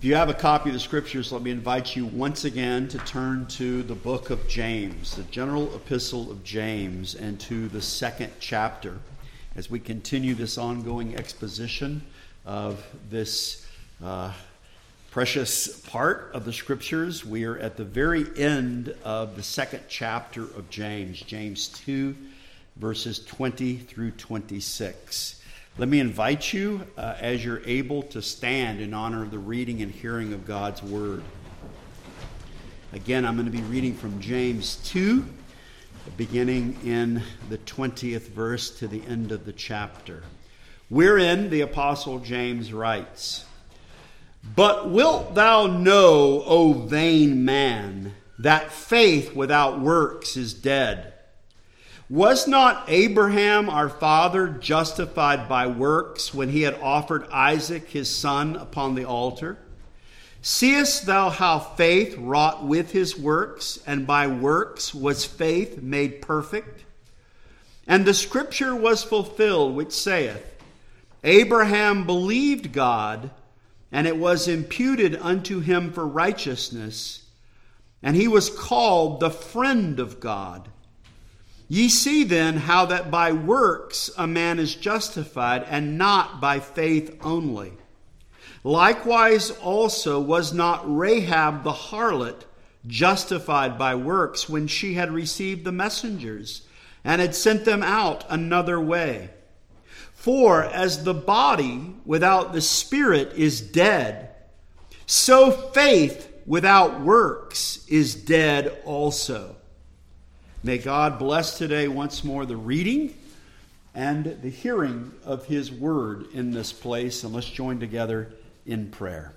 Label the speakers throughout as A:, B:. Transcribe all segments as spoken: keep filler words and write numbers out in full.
A: If you have a copy of the Scriptures, let me invite you once again to turn to the book of James, the general epistle of James, and to the second chapter, as we continue this ongoing exposition of this uh, precious part of the Scriptures. We are at the very end of the second chapter of James, James two, verses twenty through twenty-six. Let me invite you, uh, as you're able, to stand in honor of the reading and hearing of God's Word. Again, I'm going to be reading from James two, beginning in the twentieth verse to the end of the chapter, wherein the Apostle James writes, "But wilt thou know, O vain man, that faith without works is dead? Was not Abraham our father justified by works when he had offered Isaac his son upon the altar? Seest thou how faith wrought with his works, and by works was faith made perfect? And the scripture was fulfilled, which saith, Abraham believed God, and it was imputed unto him for righteousness, and he was called the friend of God. Ye see then how that by works a man is justified, and not by faith only. Likewise also was not Rahab the harlot justified by works when she had received the messengers, and had sent them out another way. For as the body without the spirit is dead, so faith without works is dead also." May God bless today once more the reading and the hearing of His Word in this place. And let's join together in prayer.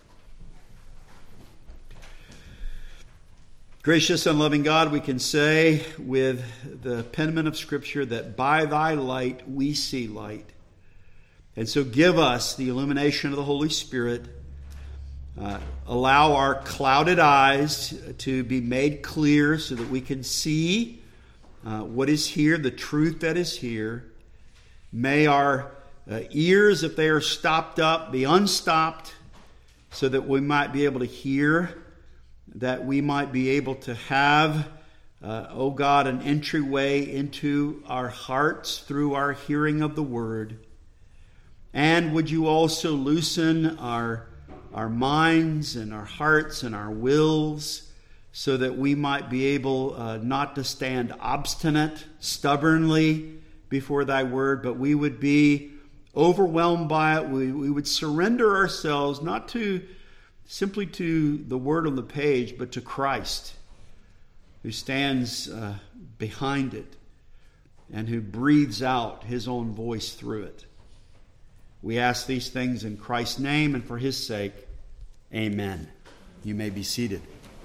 A: Gracious and loving God, we can say with the penman of Scripture that by Thy light we see light. And so give us the illumination of the Holy Spirit. Uh, allow our clouded eyes to be made clear so that we can see uh, what is here, the truth that is here. May our uh, ears, if they are stopped up, be unstopped so that we might be able to hear, that we might be able to have, uh, oh God, an entryway into our hearts through our hearing of the Word. And would you also loosen our our minds and our hearts and our wills so that we might be able uh, not to stand obstinate, stubbornly before Thy Word, but we would be overwhelmed by it. We, we would surrender ourselves not to simply to the word on the page, but to Christ, who stands uh, behind it and who breathes out His own voice through it. We ask these things in Christ's name and for His sake. Amen. You may be seated.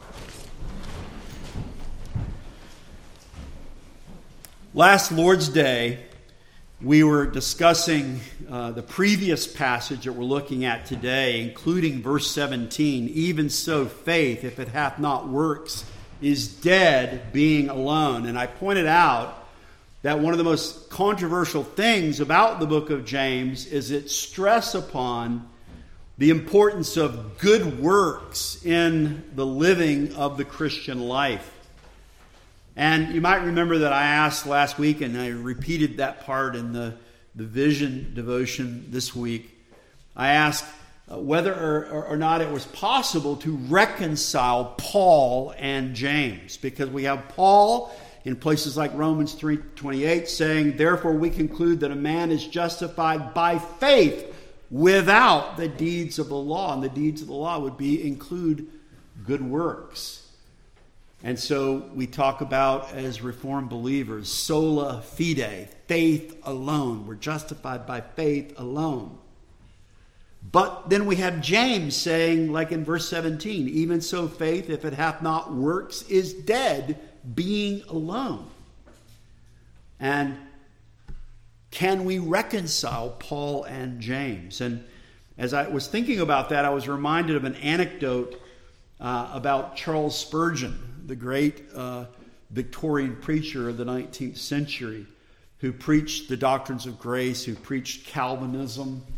A: Last Lord's Day, we were discussing uh, the previous passage that we're looking at today, including verse seventeen. Even so, faith, if it hath not works, is dead, being alone. And I pointed out that one of the most controversial things about the book of James is its stress upon the importance of good works in the living of the Christian life. And you might remember that I asked last week, and I repeated that part in the, the vision devotion this week. I asked whether or, or not it was possible to reconcile Paul and James, because we have Paul in places like Romans three twenty-eight saying, "Therefore we conclude that a man is justified by faith without the deeds of the law." And the deeds of the law would be include good works. And so we talk about, as Reformed believers, sola fide, faith alone. We're justified by faith alone. But then we have James saying, like in verse seventeen, "Even so faith, if it hath not works, is dead, being alone." And can we reconcile Paul and James? And as I was thinking about that, I was reminded of an anecdote uh, about Charles Spurgeon, the great uh, Victorian preacher of the nineteenth century, who preached the doctrines of grace, who preached Calvinism,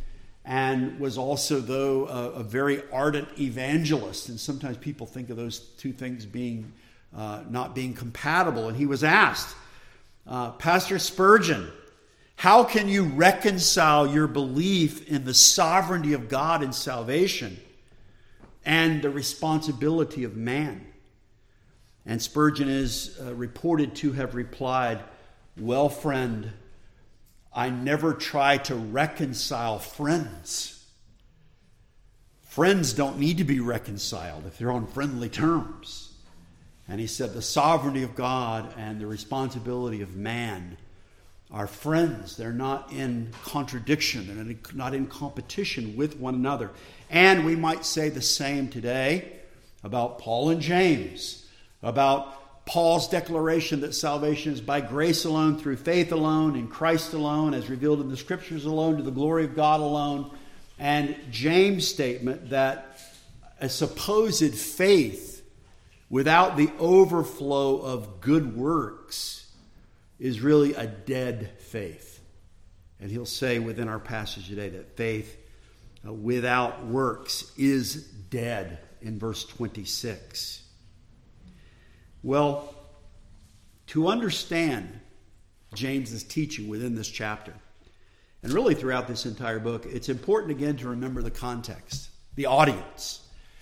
A: and was also, though, a, a very ardent evangelist. And sometimes people think of those two things being uh, not being compatible. And he was asked, uh, Pastor Spurgeon, how can you reconcile your belief in the sovereignty of God in salvation and the responsibility of man? And Spurgeon is uh, reported to have replied, well, friend, I never try to reconcile friends. Friends don't need to be reconciled if they're on friendly terms. And he said the sovereignty of God and the responsibility of man are friends. They're not in contradiction. They're not in competition with one another. And we might say the same today about Paul and James, about Paul's declaration that salvation is by grace alone, through faith alone, in Christ alone, as revealed in the Scriptures alone, to the glory of God alone. And James' statement that a supposed faith without the overflow of good works is really a dead faith. And he'll say within our passage today that faith uh, without works is dead in verse twenty-six. Well, to understand James's teaching within this chapter, and really throughout this entire book, it's important again to remember the context, the audience.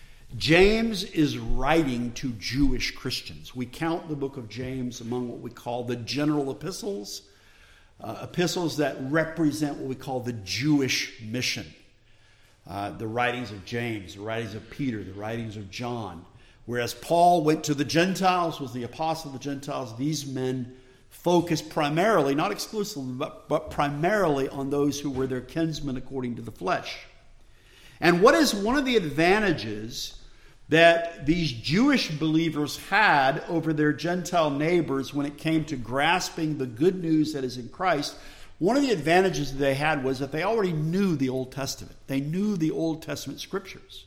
A: James is writing to Jewish Christians. We count the book of James among what we call the general epistles, uh, epistles that represent what we call the Jewish mission. Uh, the writings of James, the writings of Peter, the writings of John. Whereas Paul went to the Gentiles, was the apostle of the Gentiles, these men focused primarily, not exclusively, but, but primarily on those who were their kinsmen according to the flesh. And what is one of the advantages that these Jewish believers had over their Gentile neighbors when it came to grasping the good news that is in Christ? One of the advantages that they had was that they already knew the Old Testament. They knew the Old Testament scriptures.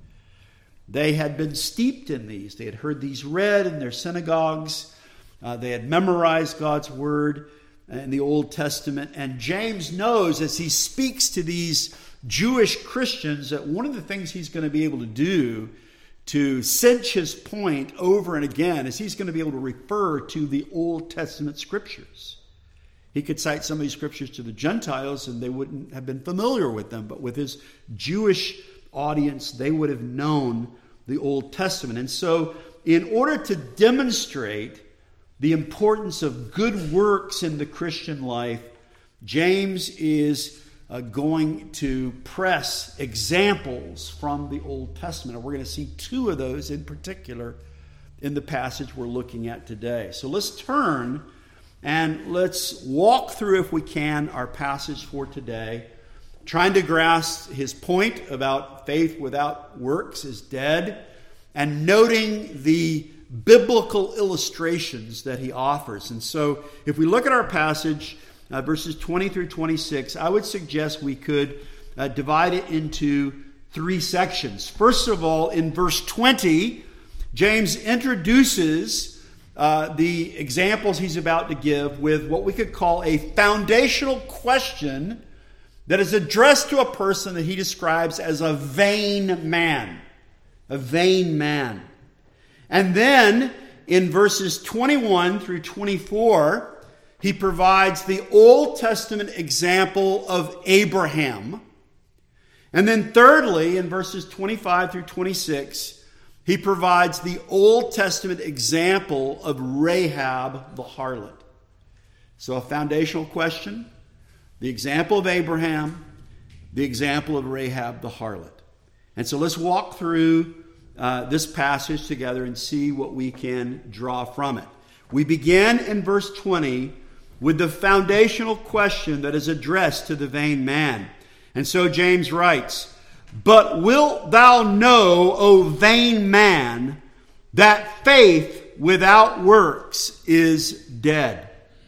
A: They had been steeped in these. They had heard these read in their synagogues. Uh, they had memorized God's word in the Old Testament. And James knows as he speaks to these Jewish Christians that one of the things he's going to be able to do to cinch his point over and again is he's going to be able to refer to the Old Testament scriptures. He could cite some of these scriptures to the Gentiles and they wouldn't have been familiar with them. But with his Jewish audience, they would have known the Old Testament. And so in order to demonstrate the importance of good works in the Christian life, James is uh, going to press examples from the Old Testament. And we're going to see two of those in particular in the passage we're looking at today. So let's turn and let's walk through, if we can, our passage for today, trying to grasp his point about faith without works is dead, and noting the biblical illustrations that he offers. And so if we look at our passage, uh, verses twenty through twenty-six, I would suggest we could uh, divide it into three sections. First of all, in verse twenty, James introduces uh, the examples he's about to give with what we could call a foundational question that is addressed to a person that he describes as a vain man. A vain man. And then in verses twenty-one through twenty-four, he provides the Old Testament example of Abraham. And then thirdly, in verses twenty-five through twenty-six, he provides the Old Testament example of Rahab the harlot. So a foundational question, the example of Abraham, the example of Rahab the harlot. And so let's walk through uh, this passage together and see what we can draw from it. We begin in verse twenty with the foundational question that is addressed to the vain man. And so James writes, "But wilt thou know, O vain man, that faith without works is dead?"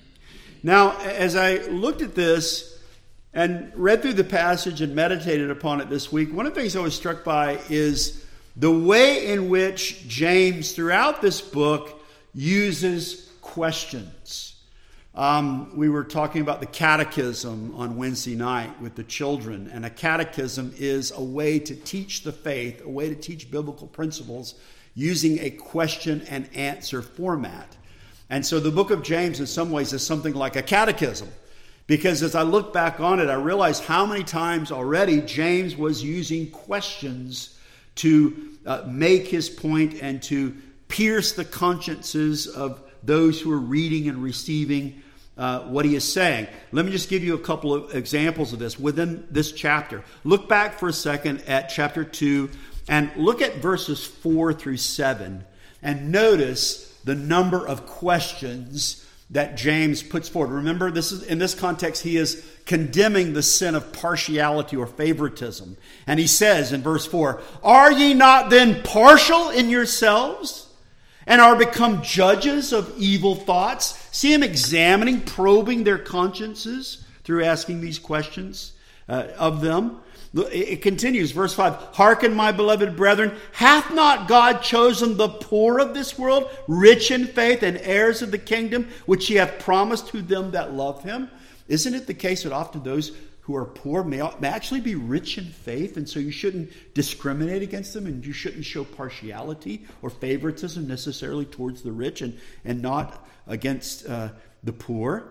A: Now, as I looked at this and read through the passage and meditated upon it this week, one of the things I was struck by is the way in which James, throughout this book, uses questions. Um, we were talking about the catechism on Wednesday night with the children, and a catechism is a way to teach the faith, a way to teach biblical principles using a question and answer format. And so the book of James in some ways is something like a catechism, because as I look back on it, I realize how many times already James was using questions to uh, make his point and to pierce the consciences of those who are reading and receiving uh, what he is saying. Let me just give you a couple of examples of this within this chapter. Look back for a second at chapter two and look at verses four through seven and notice the number of questions that James puts forward. Remember, this is in this context, he is condemning the sin of partiality or favoritism. And he says in verse four, "Are ye not then partial in yourselves, and are become judges of evil thoughts?" See him examining, probing their consciences through asking these questions uh, of them. It continues, verse five, "Hearken, my beloved brethren, hath not God chosen the poor of this world, rich in faith, and heirs of the kingdom, which he hath promised to them that love him?" Isn't it the case that often those who are poor may, may actually be rich in faith, and so you shouldn't discriminate against them, and you shouldn't show partiality or favoritism necessarily towards the rich and, and not against uh, the poor?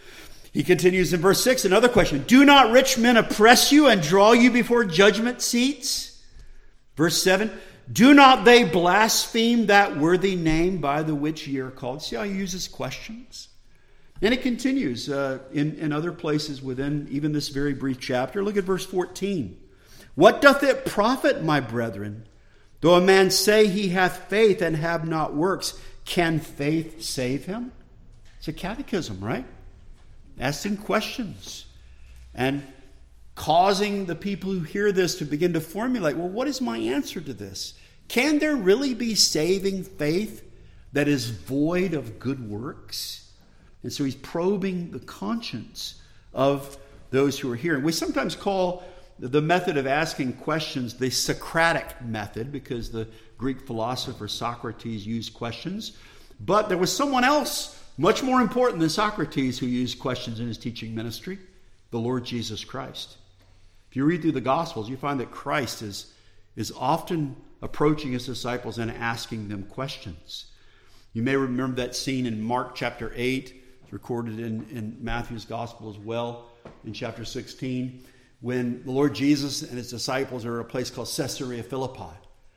A: He continues in verse six, another question. "Do not rich men oppress you and draw you before judgment seats?" Verse seven, "Do not they blaspheme that worthy name by the which ye are called?" See how he uses questions? And it continues uh, in, in other places within even this very brief chapter. Look at verse fourteen. "What doth it profit, my brethren, though a man say he hath faith and have not works? Can faith save him?" It's a catechism, right? Asking questions and causing the people who hear this to begin to formulate, well, what is my answer to this? Can there really be saving faith that is void of good works? And so he's probing the conscience of those who are hearing. We sometimes call the method of asking questions the Socratic method, because the Greek philosopher Socrates used questions. But there was someone else much more important than Socrates who used questions in his teaching ministry, the Lord Jesus Christ. If you read through the Gospels, you find that Christ is, is often approaching his disciples and asking them questions. You may remember that scene in Mark chapter eight. It's recorded in, in Matthew's Gospel as well, in chapter sixteen, when the Lord Jesus and his disciples are at a place called Caesarea Philippi.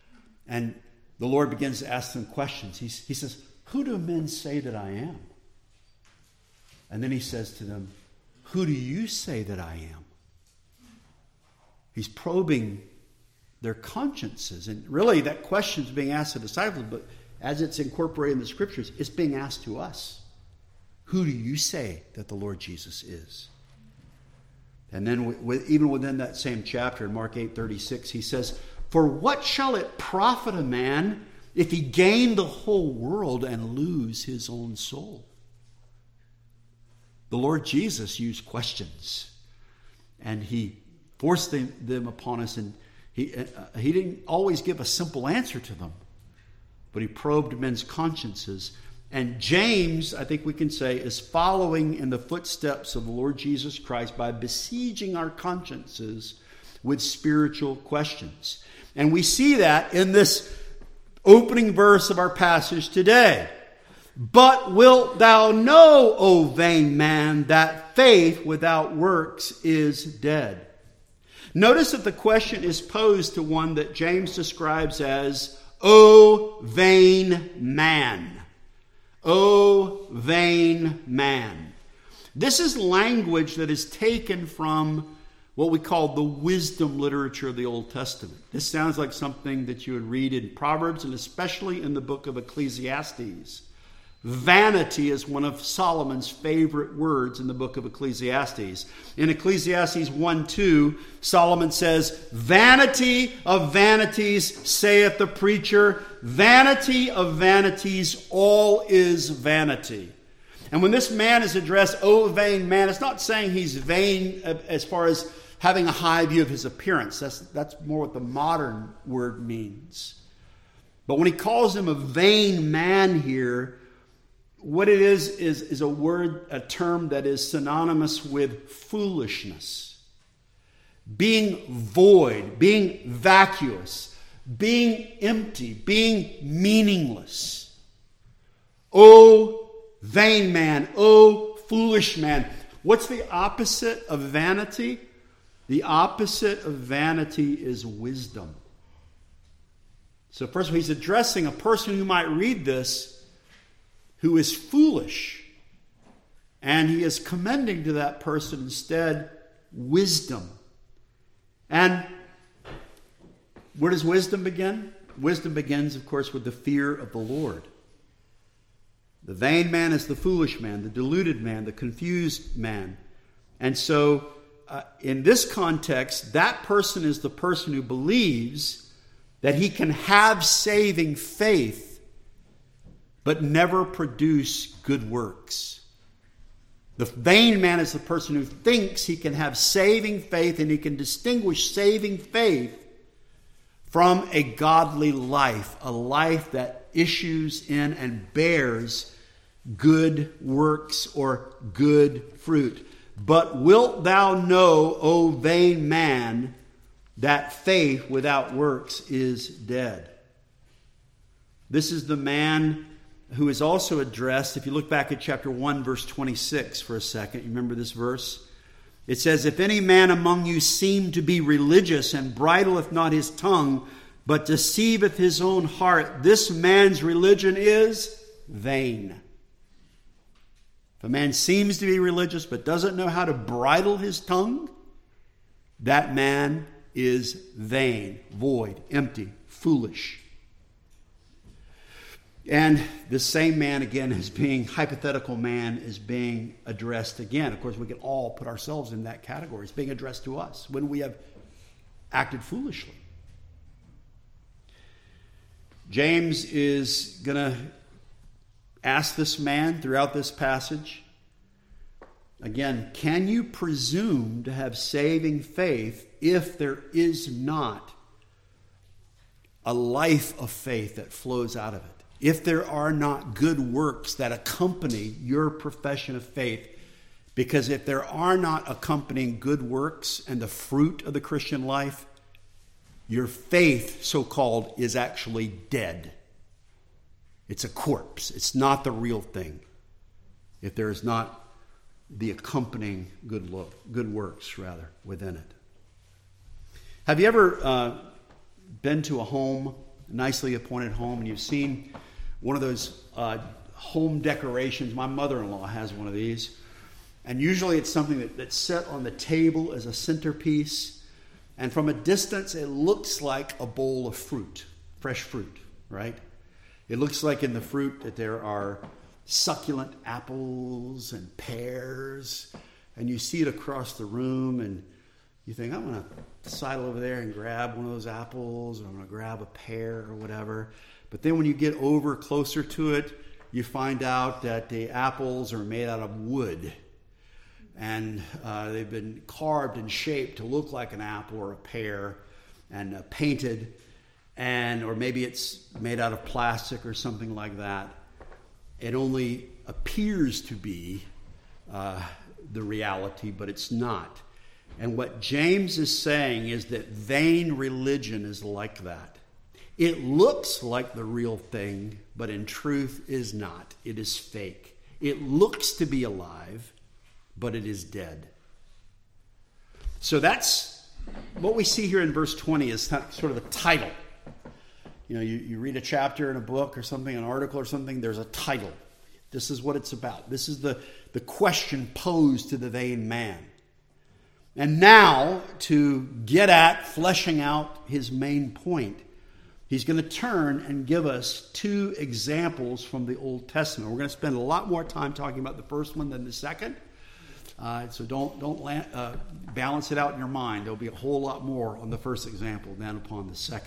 A: And the Lord begins to ask them questions. He, he says, "Who do men say that I am?" And then he says to them, "Who do you say that I am?" He's probing their consciences. And really that question is being asked to the disciples, but as it's incorporated in the scriptures, it's being asked to us. Who do you say that the Lord Jesus is? And then with, even within that same chapter, in Mark eight thirty-six, he says, "For what shall it profit a man if he gain the whole world and lose his own soul?" The Lord Jesus used questions, and he forced them, them upon us, and he, uh, he didn't always give a simple answer to them, but he probed men's consciences. And James, I think we can say, is following in the footsteps of the Lord Jesus Christ by besieging our consciences with spiritual questions. And we see that in this opening verse of our passage today. "But wilt thou know, O vain man, that faith without works is dead?" Notice that the question is posed to one that James describes as, "O vain man." O vain man. This is language that is taken from what we call the wisdom literature of the Old Testament. This sounds like something that you would read in Proverbs and especially in the book of Ecclesiastes. Vanity is one of Solomon's favorite words in the book of Ecclesiastes. In Ecclesiastes one two, Solomon says, "Vanity of vanities, saith the preacher, vanity of vanities, all is vanity." And when this man is addressed, "O vain man," it's not saying he's vain as far as having a high view of his appearance. That's, that's more what the modern word means. But when he calls him a vain man here, what it is, is, is a word, a term that is synonymous with foolishness. Being void, being vacuous, being empty, being meaningless. O vain man, O foolish man. What's the opposite of vanity? The opposite of vanity is wisdom. So first of all, he's addressing a person who might read this who is foolish. And he is commending to that person instead wisdom. And where does wisdom begin? Wisdom begins, of course, with the fear of the Lord. The vain man is the foolish man, the deluded man, the confused man. And so, uh, in this context, that person is the person who believes that he can have saving faith but never produce good works. The vain man is the person who thinks he can have saving faith and he can distinguish saving faith from a godly life, a life that issues in and bears good works or good fruit. But wilt thou know, O vain man, that faith without works is dead? This is the man who is also addressed, if you look back at chapter one, verse twenty-six for a second. You remember this verse? It says, if any man among you seem to be religious and bridleth not his tongue, but deceiveth his own heart, this man's religion is vain. If a man seems to be religious but doesn't know how to bridle his tongue, that man is vain, void, empty, foolish. And the same man, again, is being, hypothetical man, is being addressed again. Of course, we can all put ourselves in that category. It's being addressed to us when we have acted foolishly. James is going to ask this man throughout this passage, again, can you presume to have saving faith if there is not a life of faith that flows out of it? If there are not good works that accompany your profession of faith, because if there are not accompanying good works and the fruit of the Christian life, your faith, so-called, is actually dead. It's a corpse. It's not the real thing. If there is not the accompanying good look, good works, rather, within it. Have you ever uh, been to a home, a nicely appointed home, and you've seen one of those uh, home decorations? My mother-in-law has one of these. And usually it's something that, that's set on the table as a centerpiece. And from a distance, it looks like a bowl of fruit, fresh fruit, right? It looks like in the fruit that there are succulent apples and pears. And you see it across the room and you think, I'm going to sidle over there and grab one of those apples, or I'm going to grab a pear or whatever. But then when you get over closer to it, you find out that the apples are made out of wood. And uh, they've been carved and shaped to look like an apple or a pear, and uh, painted, and or maybe it's made out of plastic or something like that. It only appears to be uh, the reality, but it's not. And what James is saying is that vain religion is like that. It looks like the real thing, but in truth is not. It is fake. It looks to be alive, but it is dead. So that's what we see here in verse twenty is sort of the title. You know, you, you read a chapter in a book or something, an article or something, there's a title. This is what it's about. This is the, the question posed to the vain man. And now, to get at fleshing out his main point, he's going to turn and give us two examples from the Old Testament. We're going to spend a lot more time talking about the first one than the second. Uh, so don't don't land, uh, balance it out in your mind. There'll be a whole lot more on the first example than upon the second.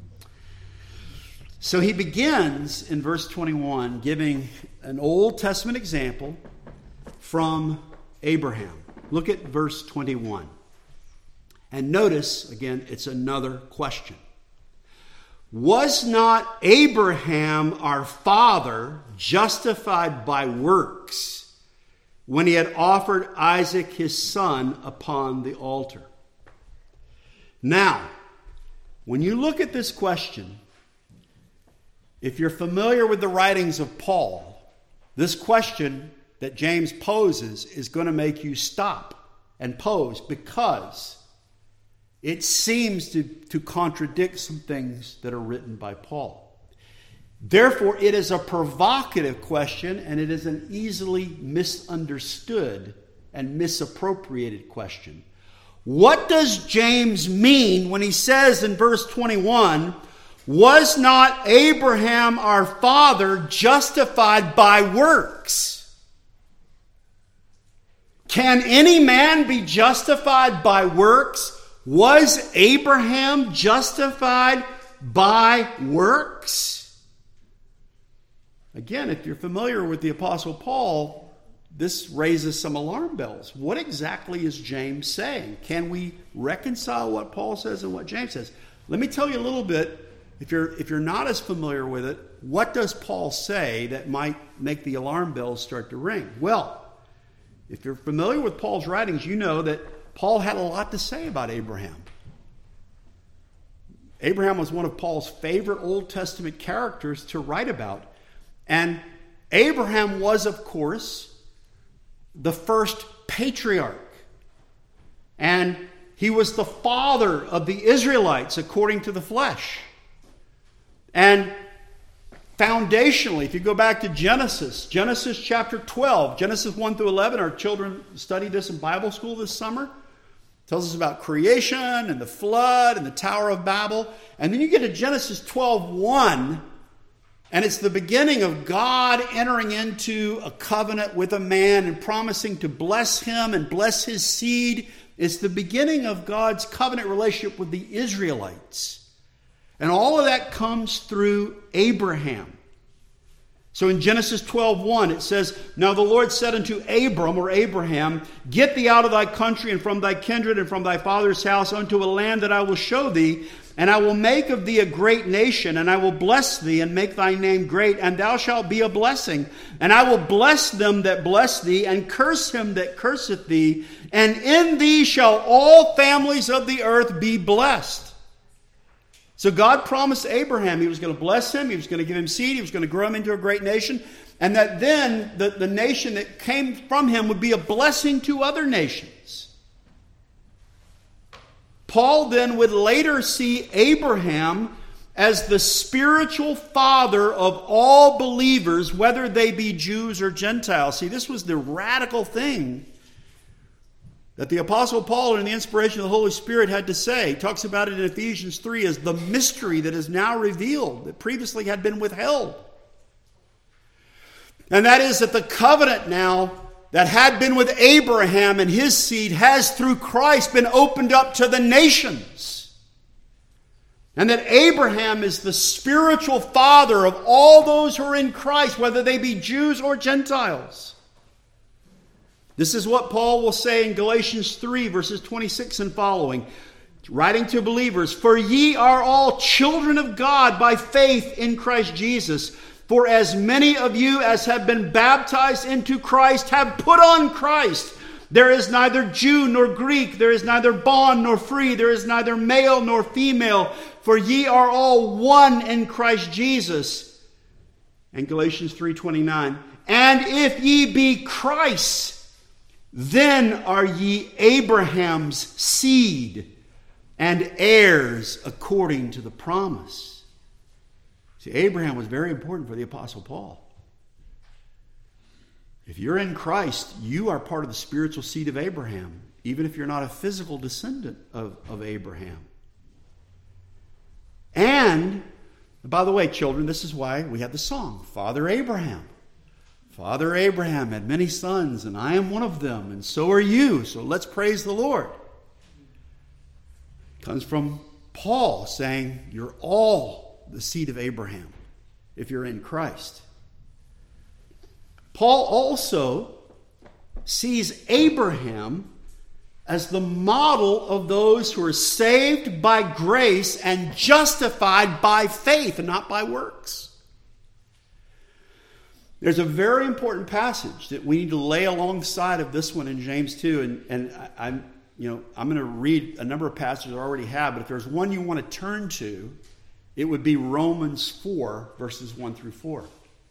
A: So he begins in verse twenty-one giving an Old Testament example from Abraham. Look at verse twenty-one. And notice, again, it's another question. Was not Abraham our father justified by works when he had offered Isaac his son upon the altar? Now, when you look at this question, if you're familiar with the writings of Paul, this question that James poses is going to make you stop and pose, because it seems to, to contradict some things that are written by Paul. Therefore, it is a provocative question, and it is an easily misunderstood and misappropriated question. What does James mean when he says in verse twenty-one, was not Abraham our father justified by works? Can any man be justified by works? Was Abraham justified by works? Again, if you're familiar with the Apostle Paul, this raises some alarm bells. What exactly is James saying? Can we reconcile what Paul says and what James says? Let me tell you a little bit, if you're, if you're not as familiar with it, what does Paul say that might make the alarm bells start to ring? Well, if you're familiar with Paul's writings, you know that Paul had a lot to say about Abraham. Abraham was one of Paul's favorite Old Testament characters to write about. And Abraham was, of course, the first patriarch. And he was the father of the Israelites according to the flesh. And foundationally, if you go back to Genesis, Genesis chapter twelve, Genesis one through eleven, our children studied this in Bible school this summer. It tells us about creation and the flood and the Tower of Babel. And then you get to Genesis twelve one, and it's the beginning of God entering into a covenant with a man and promising to bless him and bless his seed. It's the beginning of God's covenant relationship with the Israelites. And all of that comes through Abraham. So in Genesis twelve one, it says, now the Lord said unto Abram, or Abraham, get thee out of thy country and from thy kindred and from thy father's house unto a land that I will show thee, and I will make of thee a great nation, and I will bless thee and make thy name great, and thou shalt be a blessing. And I will bless them that bless thee, and curse him that curseth thee, and in thee shall all families of the earth be blessed. So God promised Abraham he was going to bless him, he was going to give him seed, he was going to grow him into a great nation, and that then the, the nation that came from him would be a blessing to other nations. Paul then would later see Abraham as the spiritual father of all believers, whether they be Jews or Gentiles. See, this was the radical thing that the Apostle Paul, in the inspiration of the Holy Spirit, had to say. He talks about it in Ephesians three as the mystery that is now revealed, that previously had been withheld. And that is that the covenant now that had been with Abraham and his seed has, through Christ, been opened up to the nations. And that Abraham is the spiritual father of all those who are in Christ, whether they be Jews or Gentiles. This is what Paul will say in Galatians three, verses twenty-six and following, writing to believers, for ye are all children of God by faith in Christ Jesus. For as many of you as have been baptized into Christ have put on Christ. There is neither Jew nor Greek, there is neither bond nor free, there is neither male nor female, for ye are all one in Christ Jesus. And Galatians three twenty-nine, and if ye be Christ, then are ye Abraham's seed and heirs according to the promise. See, Abraham was very important for the Apostle Paul. If you're in Christ, you are part of the spiritual seed of Abraham, even if you're not a physical descendant of, of Abraham. And, by the way, children, this is why we have the song, Father Abraham. Father Abraham had many sons, and I am one of them, and so are you. So let's praise the Lord. It comes from Paul saying, you're all the seed of Abraham if you're in Christ. Paul also sees Abraham as the model of those who are saved by grace and justified by faith and not by works. There's a very important passage that we need to lay alongside of this one in James two, and, and I, I'm, you know, I'm going to read a number of passages I already have, but if there's one you want to turn to, it would be Romans four, verses one through four.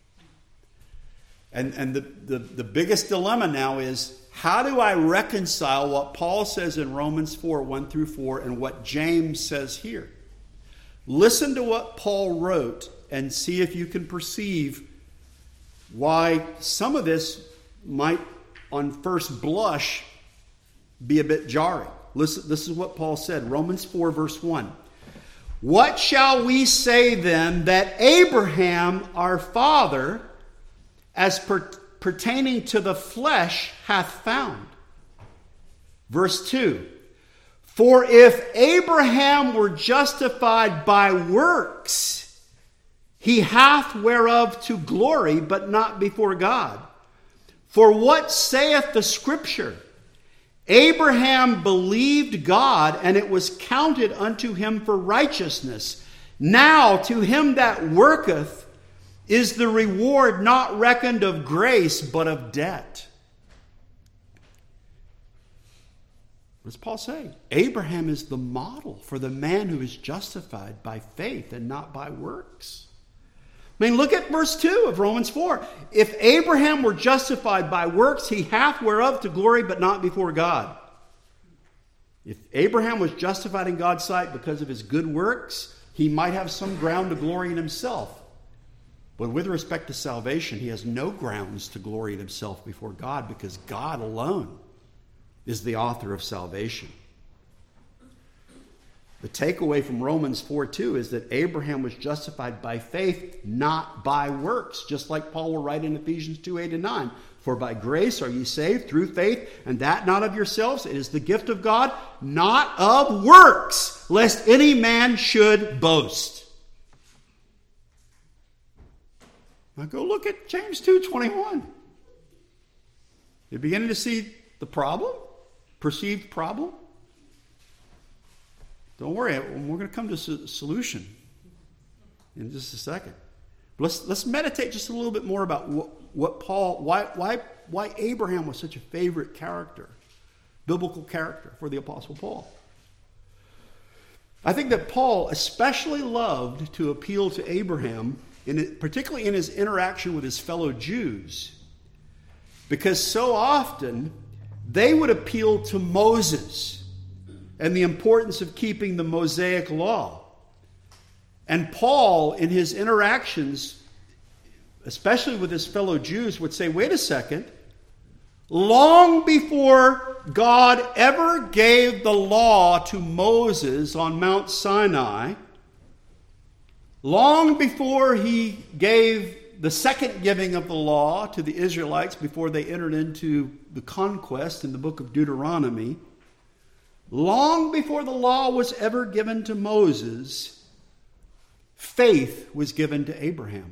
A: And, and the, the, the biggest dilemma now is, how do I reconcile what Paul says in Romans four, one through four, and what James says here? Listen to what Paul wrote and see if you can perceive why some of this might, on first blush, be a bit jarring. Listen, this is what Paul said, Romans four, verse one. What shall we say then that Abraham, our father, as per, pertaining to the flesh, hath found? Verse two. For if Abraham were justified by works, he hath whereof to glory, but not before God. For what saith the Scripture? Abraham believed God, and it was counted unto him for righteousness. Now to him that worketh is the reward not reckoned of grace, but of debt. What does Paul say? Abraham is the model for the man who is justified by faith and not by works. I mean, look at verse two of Romans four. If Abraham were justified by works, he hath whereof to glory, but not before God. If Abraham was justified in God's sight because of his good works, he might have some ground to glory in himself. But with respect to salvation, he has no grounds to glory in himself before God, because God alone is the author of salvation. The takeaway from Romans four two is that Abraham was justified by faith, not by works, just like Paul will write in Ephesians two, eight and nine. For by grace are ye saved through faith, and that not of yourselves. It is the gift of God, not of works, lest any man should boast. Now go look at James two twenty-one. You're beginning to see the problem? Perceived problem? Don't worry, we're going to come to a solution in just a second. But let's let's meditate just a little bit more about what, what Paul, why why why Abraham was such a favorite character, biblical character for the Apostle Paul. I think that Paul especially loved to appeal to Abraham, in it, particularly in his interaction with his fellow Jews, because so often they would appeal to Moses and the importance of keeping the Mosaic law. And Paul, in his interactions, especially with his fellow Jews, would say, wait a second, long before God ever gave the law to Moses on Mount Sinai, long before he gave the second giving of the law to the Israelites before they entered into the conquest in the book of Deuteronomy, long before the law was ever given to Moses, faith was given to Abraham.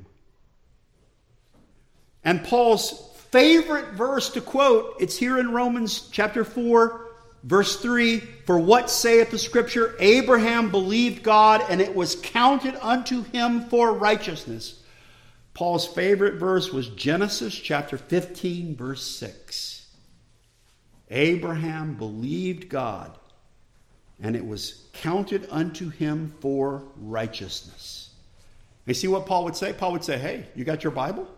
A: And Paul's favorite verse to quote, it's here in Romans chapter four, verse three. For what saith the Scripture? Abraham believed God, and it was counted unto him for righteousness. Paul's favorite verse was Genesis chapter fifteen, verse six. Abraham believed God, and it was counted unto him for righteousness. You see what Paul would say? Paul would say, hey, you got your Bible?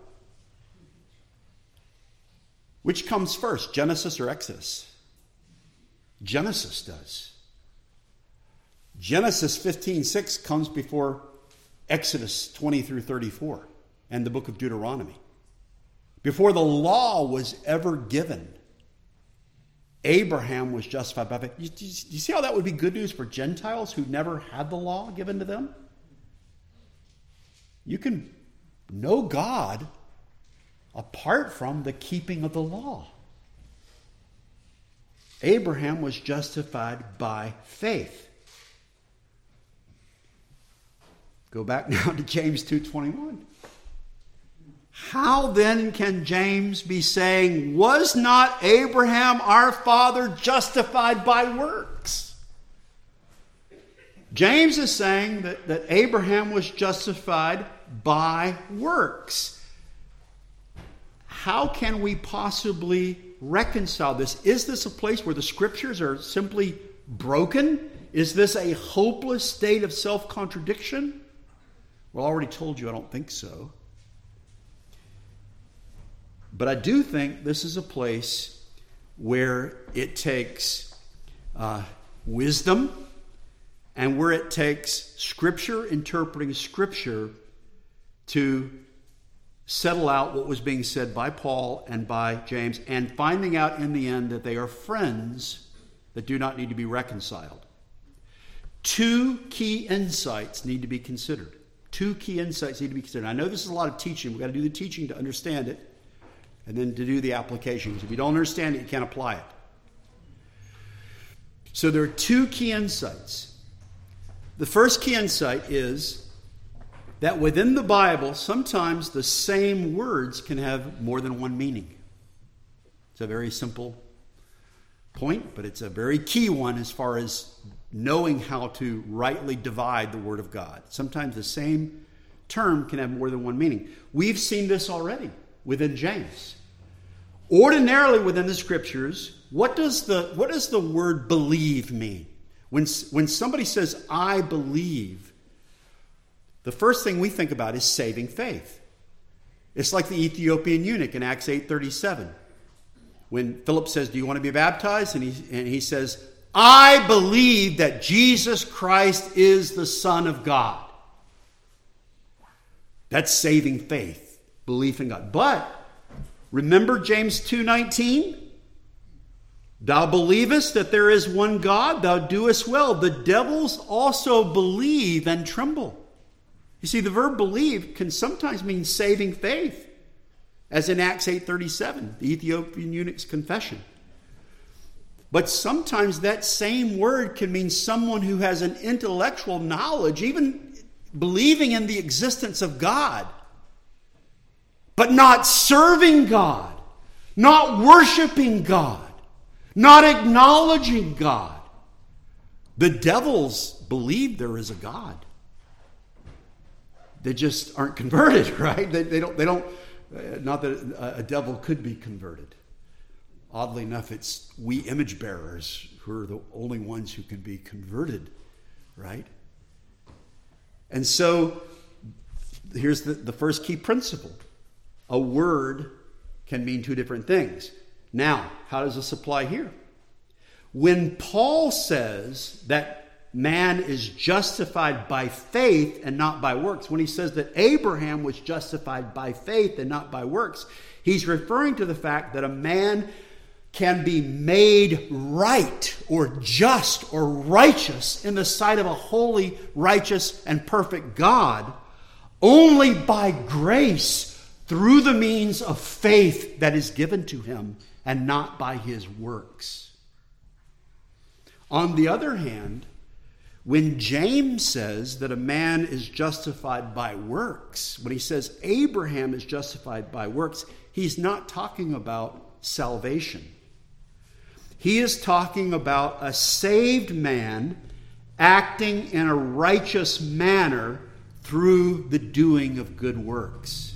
A: Which comes first, Genesis or Exodus? Genesis does. Genesis fifteen six comes before Exodus twenty through thirty-four and the book of Deuteronomy. Before the law was ever given, Abraham was justified by faith. You, you, you see how that would be good news for Gentiles who never had the law given to them? You can know God apart from the keeping of the law. Abraham was justified by faith. Go back now to James two twenty-one. how then can James be saying, was not Abraham our father justified by works? James is saying that, that Abraham was justified by works. How can we possibly reconcile this? Is this a place where the scriptures are simply broken? Is this a hopeless state of self-contradiction? Well, I already told you I don't think so. But I do think this is a place where it takes uh, wisdom and where it takes Scripture interpreting Scripture to settle out what was being said by Paul and by James, and finding out in the end that they are friends that do not need to be reconciled. Two key insights need to be considered. Two key insights need to be considered. I know this is a lot of teaching. We've got to do the teaching to understand it, and then to do the applications. If you don't understand it, you can't apply it. So there are two key insights. The first key insight is that within the Bible, sometimes the same words can have more than one meaning. It's a very simple point, but it's a very key one as far as knowing how to rightly divide the Word of God. Sometimes the same term can have more than one meaning. We've seen this already within James. Ordinarily within the Scriptures, what does the, what does the word believe mean? When, when somebody says, I believe, the first thing we think about is saving faith. It's like the Ethiopian eunuch in Acts eight thirty-seven. When Philip says, do you want to be baptized? And he, and he says, I believe that Jesus Christ is the Son of God. That's saving faith, belief in God. But remember James two nineteen? Thou believest that there is one God, thou doest well. The devils also believe and tremble. You see, the verb believe can sometimes mean saving faith, as in Acts eight thirty-seven, the Ethiopian eunuch's confession. But sometimes that same word can mean someone who has an intellectual knowledge, even believing in the existence of God, but not serving God, not worshiping God, not acknowledging God. The devils believe there is a God. They just aren't converted, right? They, they don't, they don't, uh, not that a devil could be converted. Oddly enough, it's we image bearers who are the only ones who can be converted, right? And so, here's the, the first key principle. A word can mean two different things. Now, how does this apply here? When Paul says that man is justified by faith and not by works, when he says that Abraham was justified by faith and not by works, he's referring to the fact that a man can be made right or just or righteous in the sight of a holy, righteous, and perfect God only by grace through the means of faith that is given to him and not by his works. On the other hand, when James says that a man is justified by works, when he says Abraham is justified by works, he's not talking about salvation. He is talking about a saved man acting in a righteous manner through the doing of good works.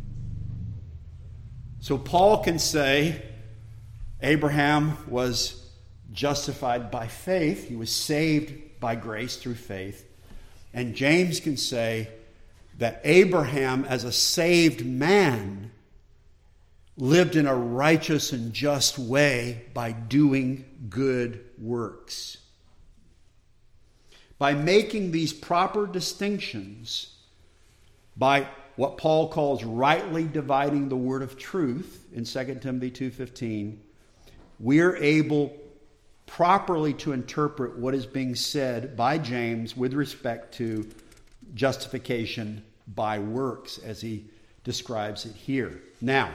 A: So Paul can say Abraham was justified by faith. He was saved by grace through faith. And James can say that Abraham, as a saved man, lived in a righteous and just way by doing good works. By making these proper distinctions, by what Paul calls rightly dividing the word of truth in Second Timothy two fifteen, we're able properly to interpret what is being said by James with respect to justification by works, as he describes it here. Now,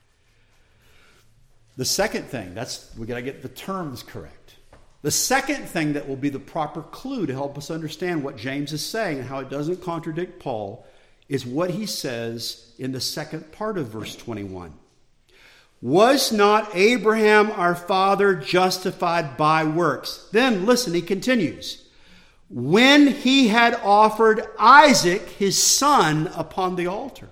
A: the second thing, that's we got to get the terms correct. The second thing that will be the proper clue to help us understand what James is saying and how it doesn't contradict Paul is what he says in the second part of verse twenty-one. Was not Abraham our father justified by works? Then listen, he continues. When he had offered Isaac, his son, upon the altar.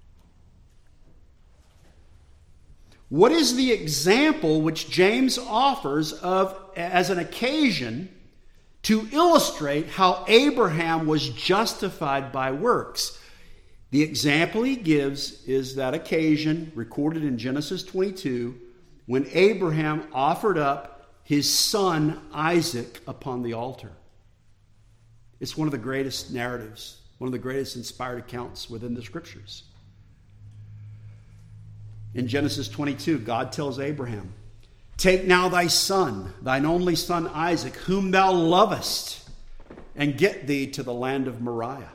A: What is the example which James offers of as an occasion to illustrate how Abraham was justified by works? The example he gives is that occasion recorded in Genesis twenty-two when Abraham offered up his son Isaac upon the altar. It's one of the greatest narratives, one of the greatest inspired accounts within the Scriptures. In Genesis twenty-two, God tells Abraham, take now thy son, thine only son Isaac, whom thou lovest, and get thee to the land of Moriah.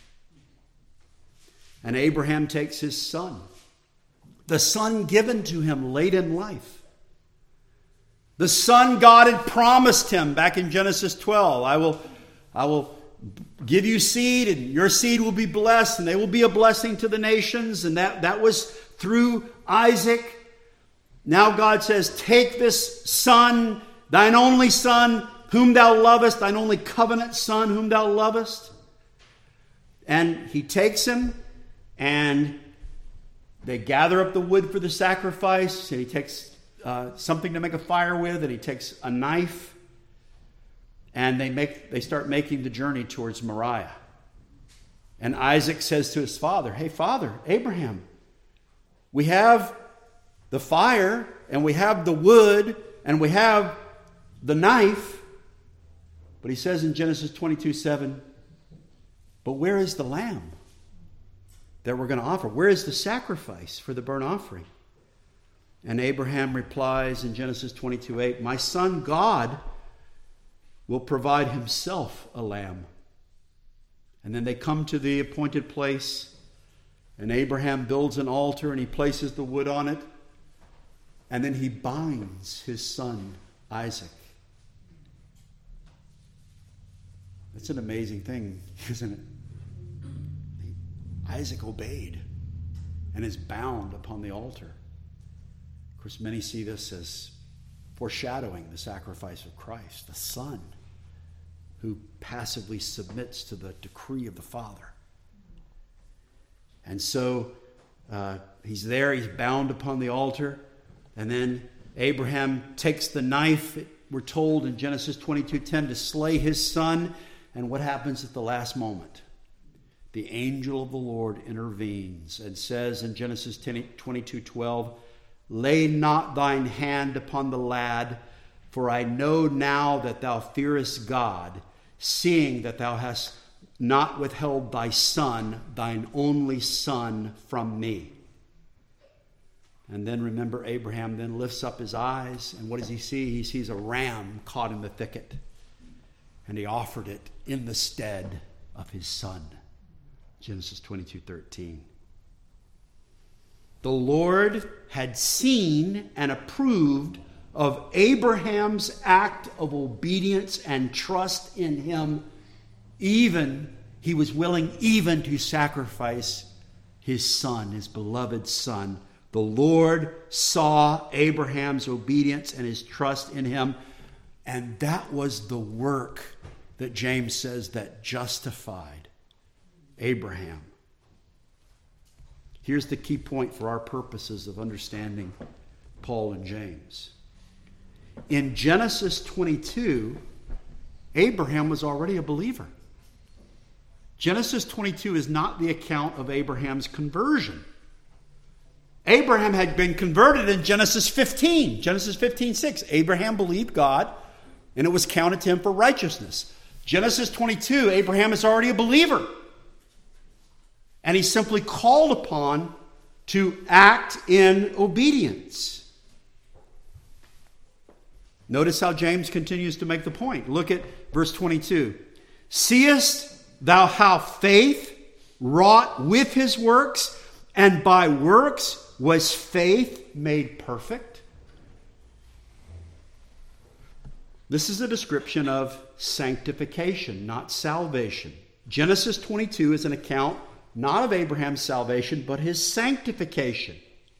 A: And Abraham takes his son, the son given to him late in life. The son God had promised him back in Genesis twelve. I will, I will give you seed, and your seed will be blessed, and they will be a blessing to the nations. And that, that was through Isaac. Now God says, take this son, thine only son, whom thou lovest, thine only covenant son, whom thou lovest. And he takes him, and they gather up the wood for the sacrifice, and he takes uh, something to make a fire with, and he takes a knife, and they make they start making the journey towards Moriah. And Isaac says to his father, hey, Father, Abraham, we have the fire, and we have the wood, and we have the knife. But he says in Genesis twenty-two seven, but where is the lamb that we're going to offer? Where is the sacrifice for the burnt offering? And Abraham replies in Genesis twenty-two eight, my son God will provide himself a lamb. And then they come to the appointed place, and Abraham builds an altar, and he places the wood on it, and then he binds his son Isaac. That's an amazing thing, isn't it? Isaac obeyed and is bound upon the altar. Of course, many see this as foreshadowing the sacrifice of Christ, the Son, who passively submits to the decree of the Father. And so uh, he's there, he's bound upon the altar, and then Abraham takes the knife, we're told in Genesis twenty-two ten, to slay his son. And what happens at the last moment? The angel of the Lord intervenes and says in Genesis twenty-two twelve, lay not thine hand upon the lad, for I know now that thou fearest God, seeing that thou hast not withheld thy son, thine only son, from me. And then remember, Abraham then lifts up his eyes, and what does he see? He sees a ram caught in the thicket, and he offered it in the stead of his son. Genesis twenty-two thirteen. The Lord had seen and approved of Abraham's act of obedience and trust in him. Even, he was willing even to sacrifice his son, his beloved son. The Lord saw Abraham's obedience and his trust in him, and that was the work that James says that justified Abraham. Here's the key point for our purposes of understanding Paul and James. In Genesis twenty-two, Abraham was already a believer. Genesis twenty-two is not the account of Abraham's conversion. Abraham had been converted in Genesis fifteen. Genesis fifteen six. Abraham believed God, and it was counted to him for righteousness. Genesis twenty-two, Abraham is already a believer. And he's simply called upon to act in obedience. Notice how James continues to make the point. Look at verse twenty-two. Seest thou how faith wrought with his works, and by works was faith made perfect? This is a description of sanctification, not salvation. Genesis twenty-two is an account not of Abraham's salvation, but his sanctification.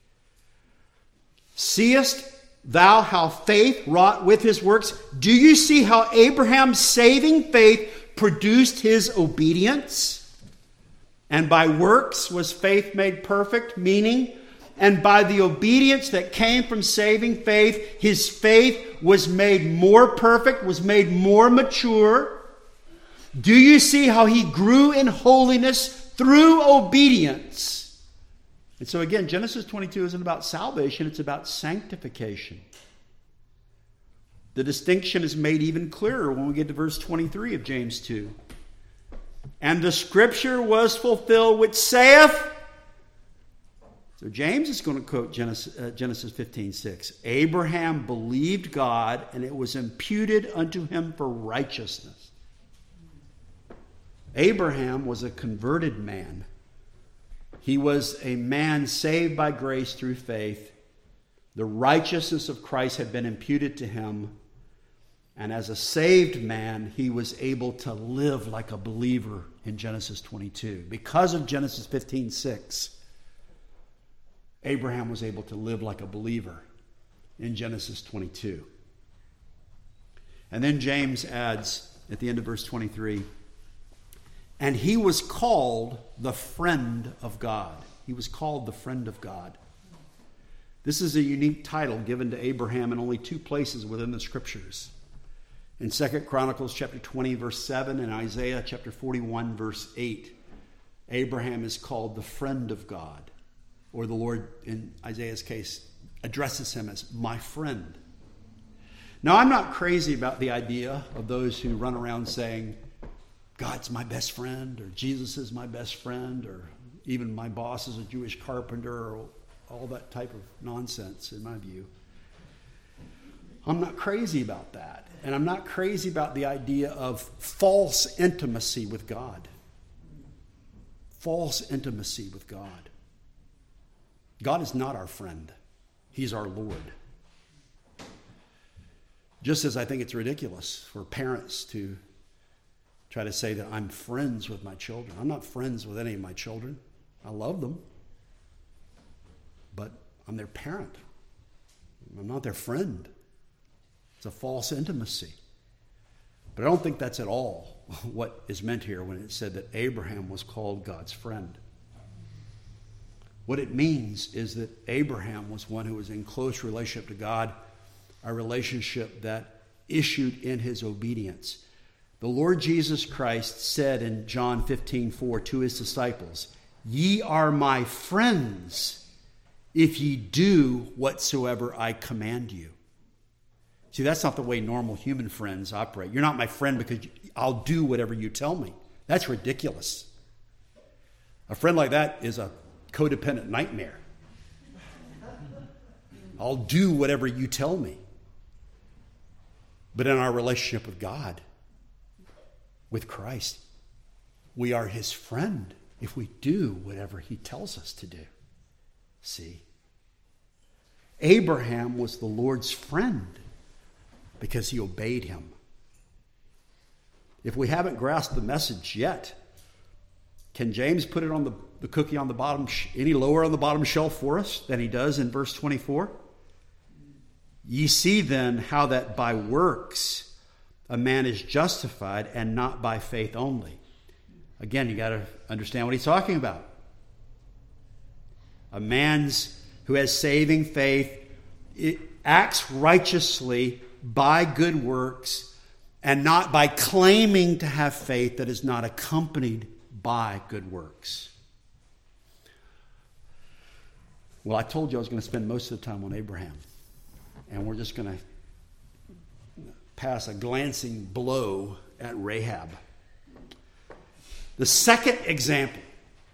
A: Seest thou how faith wrought with his works? Do you see how Abraham's saving faith produced his obedience? And by works was faith made perfect, meaning, and by the obedience that came from saving faith, his faith was made more perfect, was made more mature. Do you see how he grew in holiness through obedience? And so again, Genesis twenty-two isn't about salvation, it's about sanctification. The distinction is made even clearer when we get to verse twenty-three of James two. And the scripture was fulfilled which saith, so James is going to quote Genesis, uh, Genesis fifteen six. Abraham believed God, and it was imputed unto him for righteousness. Abraham was a converted man. He was a man saved by grace through faith. The righteousness of Christ had been imputed to him. And as a saved man, he was able to live like a believer in Genesis twenty-two. Because of Genesis fifteen six, Abraham was able to live like a believer in Genesis twenty-two. And then James adds at the end of verse twenty-three, and he was called the friend of God. He was called the friend of God. This is a unique title given to Abraham in only two places within the scriptures. In Second Chronicles chapter twenty, verse seven, and Isaiah chapter forty-one, verse eight, Abraham is called the friend of God. Or the Lord, in Isaiah's case, addresses him as my friend. Now, I'm not crazy about the idea of those who run around saying, God's my best friend, or Jesus is my best friend, or even my boss is a Jewish carpenter, or all that type of nonsense, in my view. I'm not crazy about that. And I'm not crazy about the idea of false intimacy with God. False intimacy with God. God is not our friend. He's our Lord. Just as I think it's ridiculous for parents to try to say that I'm friends with my children. I'm not friends with any of my children. I love them. But I'm their parent. I'm not their friend. It's a false intimacy. But I don't think that's at all what is meant here when it said that Abraham was called God's friend. What it means is that Abraham was one who was in close relationship to God, a relationship that issued in his obedience. The Lord Jesus Christ said in John fifteen four to his disciples, "Ye are my friends if ye do whatsoever I command you." See, that's not the way normal human friends operate. You're not my friend because I'll do whatever you tell me. That's ridiculous. A friend like that is a codependent nightmare. I'll do whatever you tell me. But in our relationship with God, with Christ, we are his friend if we do whatever he tells us to do. See? Abraham was the Lord's friend because he obeyed him. If we haven't grasped the message yet, can James put it on the, the cookie on the bottom, any lower on the bottom shelf for us than he does in verse twenty-four? Ye see then how that by works a man is justified and not by faith only. Again, you got to understand what he's talking about. A man's who has saving faith, it acts righteously by good works and not by claiming to have faith that is not accompanied by good works. Well, I told you I was going to spend most of the time on Abraham. And we're just going to pass a glancing blow at Rahab. The second example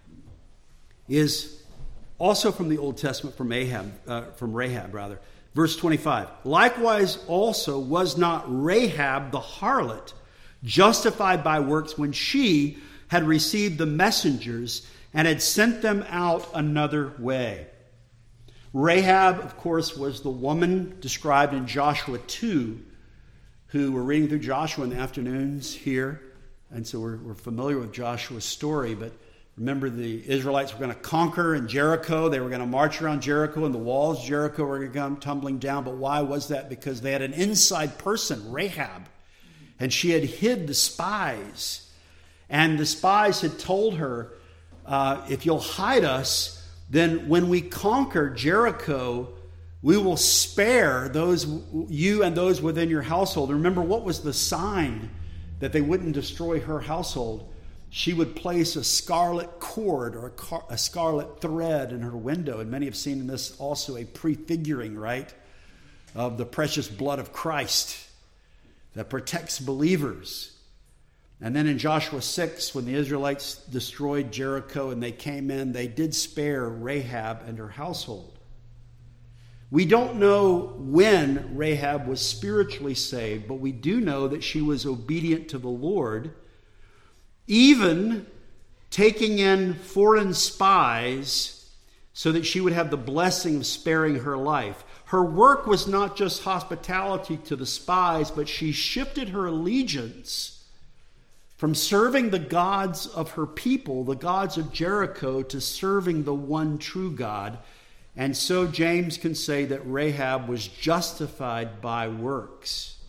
A: is also from the Old Testament, from Ahab, uh, from Rahab rather. Verse twenty-five. Likewise also was not Rahab the harlot justified by works when she had received the messengers and had sent them out another way. Rahab, of course, was the woman described in Joshua two, who we're reading through Joshua in the afternoons here. And so we're, we're familiar with Joshua's story, but Remember, the Israelites were going to conquer in Jericho. They were going to march around Jericho, and the walls of Jericho were going to come tumbling down. But why was that? Because they had an inside person, Rahab, and she had hid the spies. And the spies had told her, uh, if you'll hide us, then when we conquer Jericho, we will spare those you and those within your household. Remember, what was the sign that they wouldn't destroy her household? She would place a scarlet cord or a, car, a scarlet thread in her window. And many have seen in this also a prefiguring, right, of the precious blood of Christ that protects believers. And then in Joshua six, when the Israelites destroyed Jericho and they came in, they did spare Rahab and her household. We don't know when Rahab was spiritually saved, but we do know that she was obedient to the Lord, even taking in foreign spies so that she would have the blessing of sparing her life. Her work was not just hospitality to the spies, but she shifted her allegiance from serving the gods of her people, the gods of Jericho, to serving the one true God. And so James can say that Rahab was justified by works.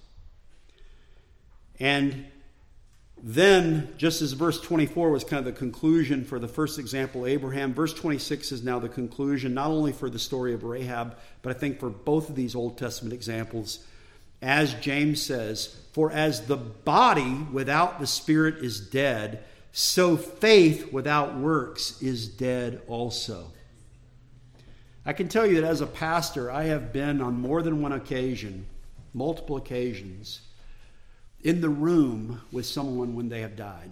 A: And then, just as verse twenty-four was kind of the conclusion for the first example, Abraham, verse twenty-six is now the conclusion, not only for the story of Rahab, but I think for both of these Old Testament examples. As James says, for as the body without the spirit is dead, so faith without works is dead also. I can tell you that as a pastor, I have been on more than one occasion, multiple occasions, in the room with someone when they have died.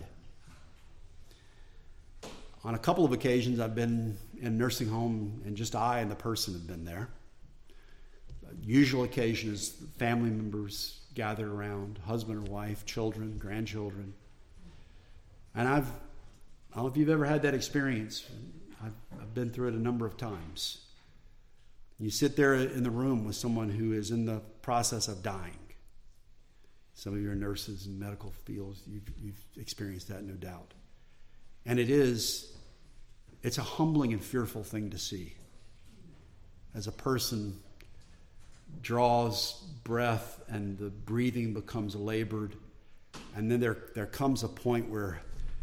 A: On a couple of occasions, I've been in a nursing home and just I and the person have been there. Usual occasion is family members gather around, husband or wife, children, grandchildren. And I've, I don't know if you've ever had that experience. I've, I've been through it a number of times. You sit there in the room with someone who is in the process of dying. Some of you are nurses in medical fields. You've, you've experienced that, no doubt. And it is, it's a humbling and fearful thing to see. As a person draws breath and the breathing becomes labored, and then there, there comes a point where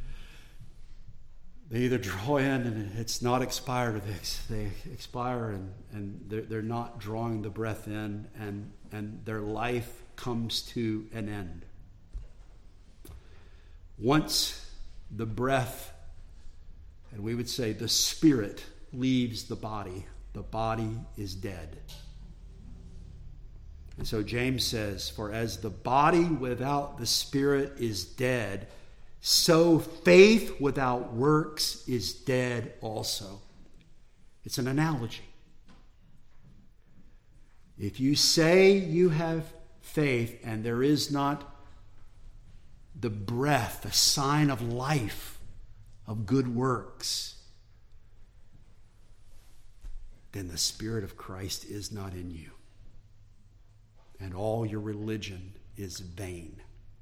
A: they either draw in and it's not expired, or they, they expire and, and they're, they're not drawing the breath in, and, and their life comes to an end. Once the breath, and we would say the spirit, leaves the body, the body is dead. And so James says, for as the body without the spirit is dead, so faith without works is dead also. It's an analogy. If you say you have faith and there is not the breath, the sign of life, of good works, then the Spirit of Christ is not in you. And all your religion is vain.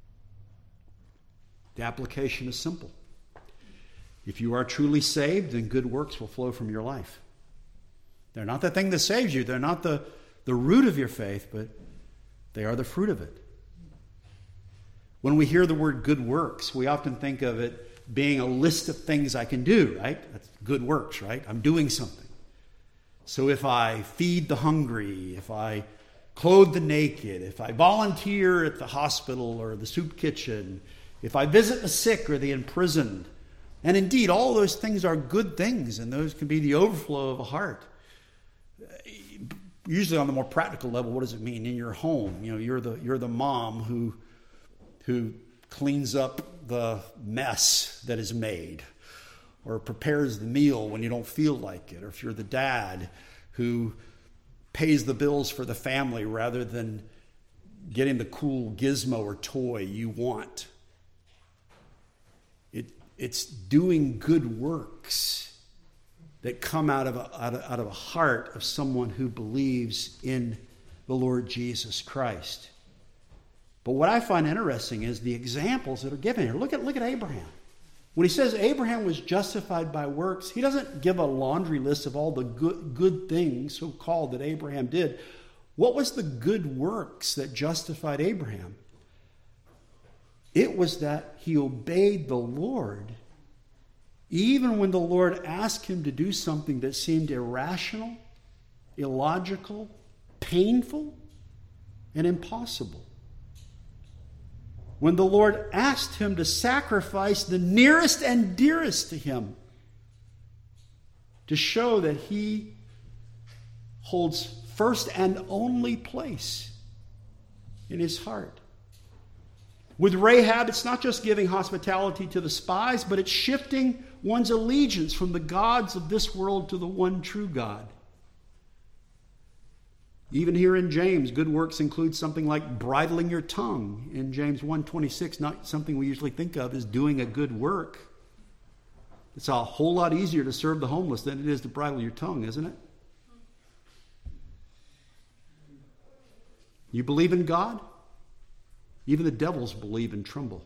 A: The application is simple. If you are truly saved, then good works will flow from your life. They're not the thing that saves you. They're not the, the root of your faith, but they are the fruit of it. When we hear the word good works, we often think of it being a list of things I can do, right? That's good works, right? I'm doing something. So if I feed the hungry, if I clothe the naked, if I volunteer at the hospital or the soup kitchen, if I visit the sick or the imprisoned, and indeed all those things are good things, and those can be the overflow of a heart. Usually on the more practical level, what does it mean in your home? You know, you're the you're the mom who who cleans up the mess that is made, or prepares the meal when you don't feel like it, or if you're the dad who pays the bills for the family rather than getting the cool gizmo or toy you want. It it's doing good works that come out of, a, out of out of a heart of someone who believes in the Lord Jesus Christ. But what I find interesting is the examples that are given here. Look at look at Abraham. When he says Abraham was justified by works, he doesn't give a laundry list of all the good, good things, so-called, that Abraham did. What was the good works that justified Abraham? It was that he obeyed the Lord, even when the Lord asked him to do something that seemed irrational, illogical, painful, and impossible. When the Lord asked him to sacrifice the nearest and dearest to him to show that he holds first and only place in his heart. With Rahab, it's not just giving hospitality to the spies, but it's shifting one's allegiance from the gods of this world to the one true God. Even here in James, good works include something like bridling your tongue. In James one twenty-six, not something we usually think of as doing a good work. It's a whole lot easier to serve the homeless than it is to bridle your tongue, isn't it? You believe in God? Even the devils believe and tremble.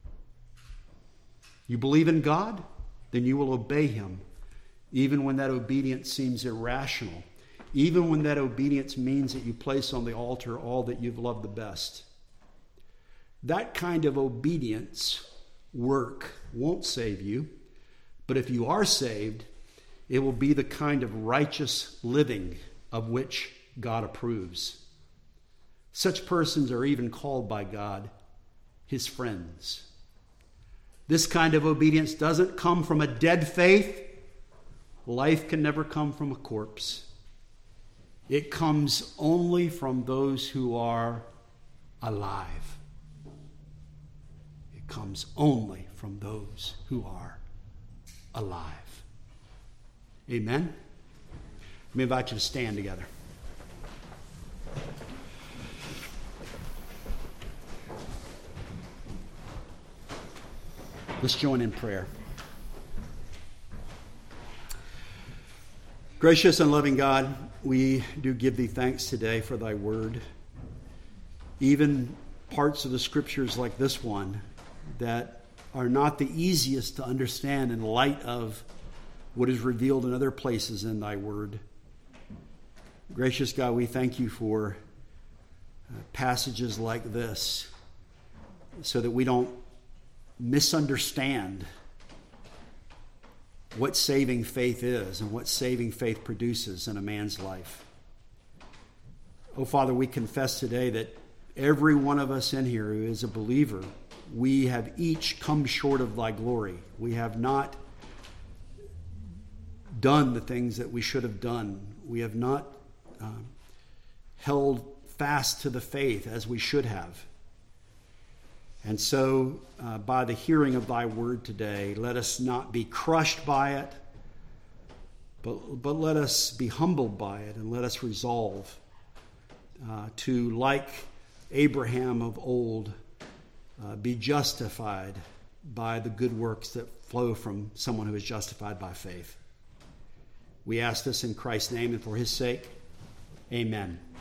A: You believe in God? Then you will obey him, even when that obedience seems irrational. Even when that obedience means that you place on the altar all that you've loved the best. That kind of obedience, work, won't save you. But if you are saved, it will be the kind of righteous living of which God approves. Such persons are even called by God his friends. This kind of obedience doesn't come from a dead faith. Life can never come from a corpse. It comes only from those who are alive. It comes only from those who are alive. Amen? Let me invite you to stand together. Let's join in prayer. Gracious and loving God, we do give thee thanks today for thy word. Even parts of the scriptures like this one that are not the easiest to understand in light of what is revealed in other places in thy word. Gracious God, we thank you for passages like this so that we don't misunderstand what saving faith is and what saving faith produces in a man's life. Oh, Father, we confess today that every one of us in here who is a believer, we have each come short of thy glory. We have not done the things that we should have done. We have not uh, held fast to the faith as we should have. And so, uh, by the hearing of thy word today, let us not be crushed by it, but, but let us be humbled by it, and let us resolve uh, to, like Abraham of old, uh, be justified by the good works that flow from someone who is justified by faith. We ask this in Christ's name and for his sake. Amen.